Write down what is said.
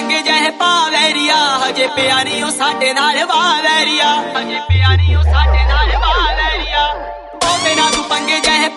ਪੰਗੇ ਜਹੇ ਪਾ ਵੈਰੀਆ ਹਜੇ ਪਿਆ ਨੀ ਉਹ ਸਾਡੇ ਨਾਲ ਵਾ ਵੈਰੀਆ ਹਜੇ ਪਿਆ ਨੀ ਉਹ ਸਾਡੇ ਨਾਲ ਵਾ ਵੈਰੀਆ ਉਹ ਬਿਨਾਂ ਤੂੰ ਪੰਗੇ ਜਹੇ